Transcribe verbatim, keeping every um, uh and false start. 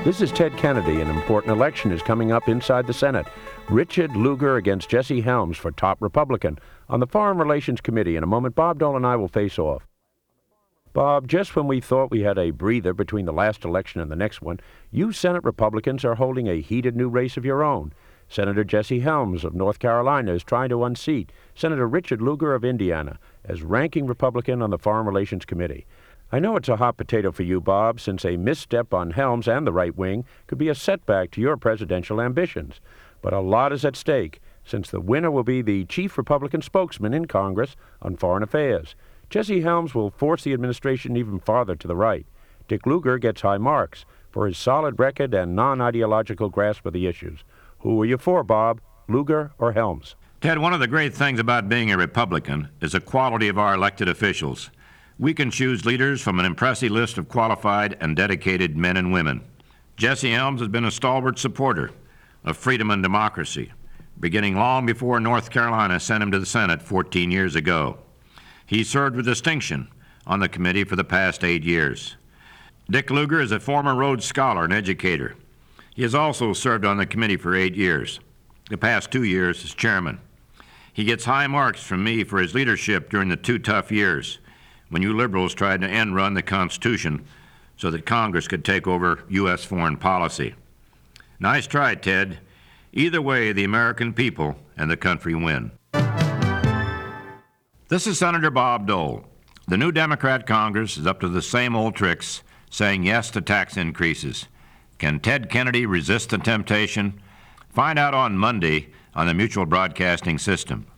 This is Ted Kennedy. An important election is coming up inside the Senate. Richard Lugar against Jesse Helms for top Republican. On the Foreign Relations Committee in a moment, Bob Dole and I will face off. Bob, just when we thought we had a breather between the last election and the next one, you Senate Republicans are holding a heated new race of your own. Senator Jesse Helms of North Carolina is trying to unseat Senator Richard Lugar of Indiana as ranking Republican on the Foreign Relations Committee. I know it's a hot potato for you, Bob, since a misstep on Helms and the right wing could be a setback to your presidential ambitions. But a lot is at stake, since the winner will be the chief Republican spokesman in Congress on foreign affairs. Jesse Helms will force the administration even farther to the right. Dick Lugar gets high marks for his solid record and non-ideological grasp of the issues. Who are you for, Bob, Lugar or Helms? Ted, one of the great things about being a Republican is the quality of our elected officials. We can choose leaders from an impressive list of qualified and dedicated men and women. Jesse Helms has been a stalwart supporter of freedom and democracy, beginning long before North Carolina sent him to the Senate fourteen years ago. He served with distinction on the committee for the past eight years. Dick Lugar is a former Rhodes Scholar and educator. He has also served on the committee for eight years, the past two years as chairman. He gets high marks from me for his leadership during the two tough years when you liberals tried to end run the Constitution so that Congress could take over U S foreign policy. Nice try, Ted. Either way, the American people and the country win. This is Senator Bob Dole. The new Democrat Congress is up to the same old tricks, saying yes to tax increases. Can Ted Kennedy resist the temptation? Find out on Monday on the Mutual Broadcasting System.